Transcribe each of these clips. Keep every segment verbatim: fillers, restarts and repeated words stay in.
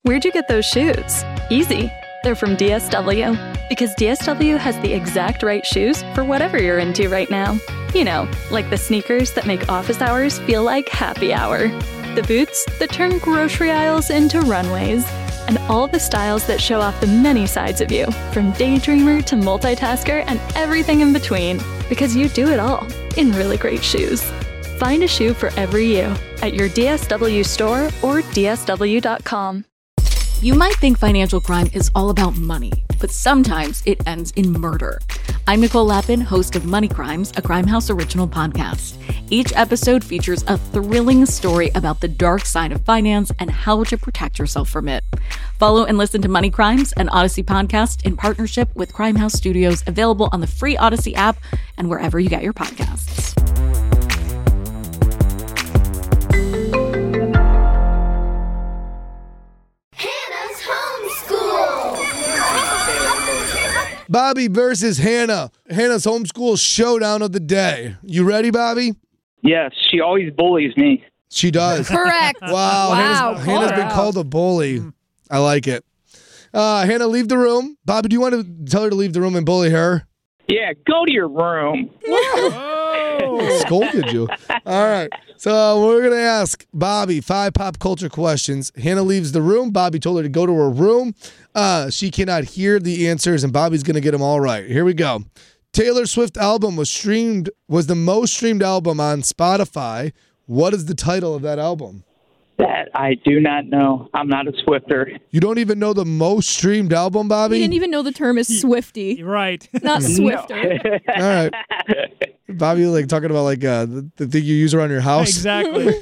Where'd you get those shoes? Easy. They're from D S W. Because D S W has the exact right shoes for whatever you're into right now. You know, like the sneakers that make office hours feel like happy hour. The boots that turn grocery aisles into runways. And all the styles that show off the many sides of you, from daydreamer to multitasker and everything in between. Because you do it all in really great shoes. Find a shoe for every you at your D S W store or D S W dot com. You might think financial crime is all about money, but sometimes it ends in murder. I'm Nicole Lappin, host of Money Crimes, a Crimehouse original podcast. Each episode features a thrilling story about the dark side of finance and how to protect yourself from it. Follow and listen to Money Crimes, an Odyssey podcast in partnership with Crimehouse Studios, available on the free Odyssey app and wherever you get your podcasts. Bobby versus Hannah. Hannah's homeschool showdown of the day. You ready, Bobby? Yes, she always bullies me. She does. Correct. Wow, Wow, Hannah's, Hannah's been called a bully. I like it. Uh, Hannah, leave the room. Bobby, do you want to tell her to leave the room and bully her? Yeah, go to your room. Scolded you. All right. So we're going to ask Bobby five pop culture questions. Hannah leaves the room. Bobby told her to go to her room. Uh, she cannot hear the answers, and Bobby's going to get them all right. Here we go. Taylor Swift album was streamed, was the most streamed album on Spotify. What is the title of that album? That I do not know. I'm not a Swifter. You don't even know the most streamed album, Bobby? You didn't even know the term is Swifty. Right. Not Swifter. All right. Bobby, like talking about like uh, the, the thing you use around your house. Exactly.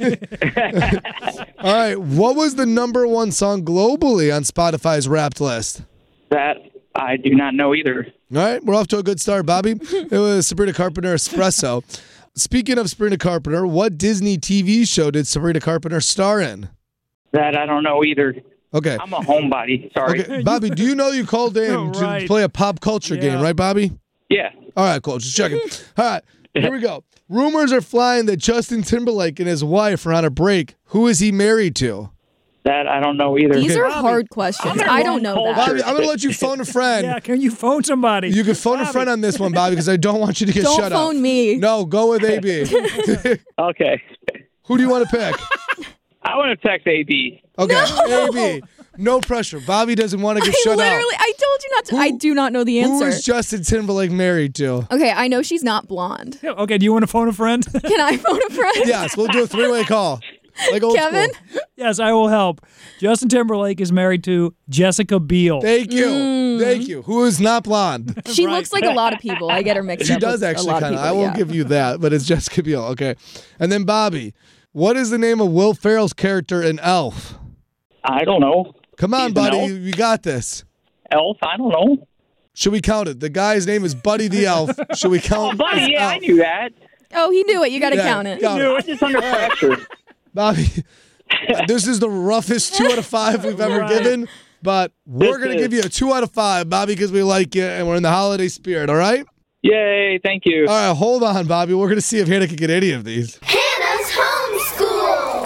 All right. What was the number one song globally on Spotify's Wrapped list? That I do not know either. All right. We're off to a good start, Bobby. It was Sabrina Carpenter, Espresso. Speaking of Sabrina Carpenter, what Disney T V show did Sabrina Carpenter star in? That I don't know either. Okay. I'm a homebody. Sorry. Okay. Bobby, do you know you called in Oh, right. to play a pop culture Yeah. game, right, Bobby? Yeah. All right, cool. Just checking. All right. Here we go. Rumors are flying that Justin Timberlake and his wife are on a break. Who is he married to? That I don't know either. These are Bobby, hard questions. I'm I don't know wrong that. Bobby, I'm going to let you phone a friend. Yeah, can you phone somebody? You can phone a Bobby. friend on this one, Bobby, because I don't want you to get Don't shut up. phone me. No, go with A B. Okay. Who do you want to pick? I want to text A B. Okay, A B. No pressure. Bobby doesn't want to get I shut literally, up. I told you not to. Who- I do not know the Who answer. is Justin Timberlake married to? Okay, I know she's not blonde. Yeah, okay, do you want to phone a friend? Can I phone a friend? Yes, we'll do a three-way call. Like old Kevin? school. Yes, I will help. Justin Timberlake is married to Jessica Biel. Thank you. Mm. Thank you. Who is not blonde? She Right. looks like a lot of people. I get her mixed She up. does with actually a lot kind of. of. I people, won't yeah. give you that, but it's Jessica Biel. Okay. And then Bobby, what is the name of Will Ferrell's character in Elf? I don't know. Come on, He's an buddy. elf? You, you got this. Elf? I don't know. Should we count it? The guy's name is Buddy the Elf. Should we count? Oh, buddy, his yeah, I elf? knew that. Oh, he knew it. You got to Yeah, count it. count it. I'm just under pressure. Bobby, this is the roughest two out of five we've ever Right. given, but we're This going to is. give you a two out of five, Bobby, because we like you and we're in the holiday spirit, all right? Yay, thank you. All right, hold on, Bobby. We're going to see if Hannah can get any of these. Hannah's homeschool.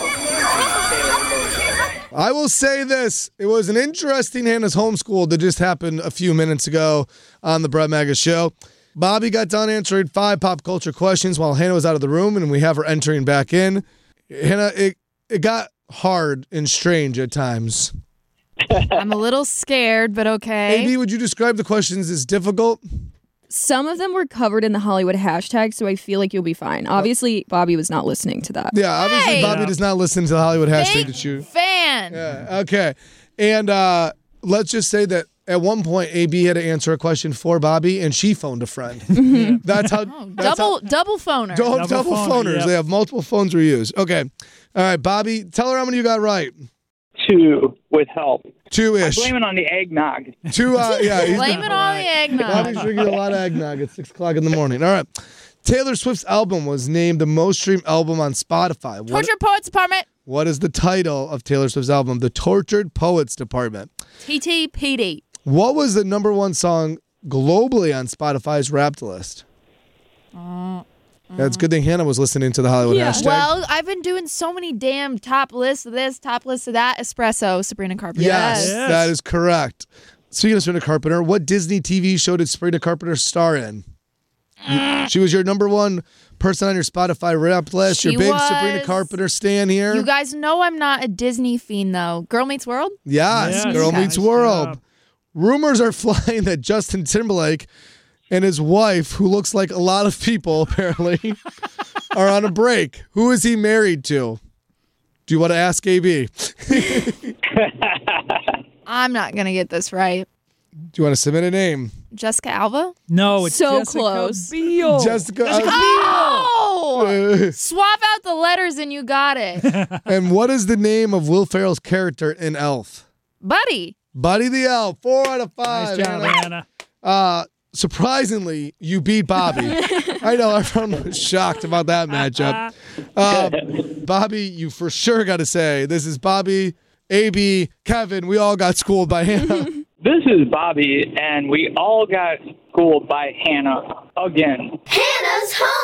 I will say this. It was an interesting Hannah's homeschool that just happened a few minutes ago on the Brett Maga Show. Bobby got done answering five pop culture questions while Hannah was out of the room, and we have her entering back in. Hannah, it, it got hard and strange at times. I'm a little scared, but okay. A B, would you describe the questions as difficult? Some of them were covered in the Hollywood hashtag, so I feel like you'll be fine. Obviously, Bobby was not listening to that. Yeah, obviously Hey! Bobby does not listen to the Hollywood hashtag Big that you. fan. Yeah, okay. And uh, let's just say that at one point, A B had to answer a question for Bobby, and she phoned a friend. That's how. Oh, that's double how, double phoner. double, Double double phoner, phoners. yep. They have multiple phones we use. Okay. All right, Bobby, tell her how many you got right. Two with help. Two-ish. Blame it on the eggnog. Two, uh, yeah. he's Blame been- it on the eggnog. Bobby's drinking a lot of eggnog at six o'clock in the morning. All right. Taylor Swift's album was named the most streamed album on Spotify. What, Tortured Poets Department. what is the title of Taylor Swift's album? The Tortured Poets Department. T T P D. What was the number one song globally on Spotify's Wrapped list? Uh, That's a good thing Hannah was listening to the Hollywood Yeah. hashtag. Well, I've been doing so many damn top lists of this, top lists of that. Espresso, Sabrina Carpenter. yes, Yes. that is correct. Speaking of Sabrina Carpenter, what Disney T V show did Sabrina Carpenter star in? You- she was your number one person on your Spotify rap list. She your big Sabrina was. Carpenter stan here. You guys know I'm not a Disney fiend, though. Girl Meets World? yes, Yes. Girl Okay. Meets Nice World. job. Rumors are flying that Justin Timberlake and his wife, who looks like a lot of people apparently, are on a break. Who is he married to? Do you want to ask A B? I'm not going to get this right. Do you want to submit a name? Jessica Alba? No, it's So Jessica close. Biel. Jessica. Oh! Swap out the letters and you got it. And what is the name of Will Ferrell's character in Elf? Buddy. Buddy the Elf. Four out of five. Nice job, Anna. Anna. Uh, surprisingly, you beat Bobby. I know everyone was shocked about that matchup. Um, Bobby, you for sure got to say this is Bobby, A B, Kevin. We all got schooled by Hannah. This is Bobby, and we all got schooled by Hannah again. Hannah's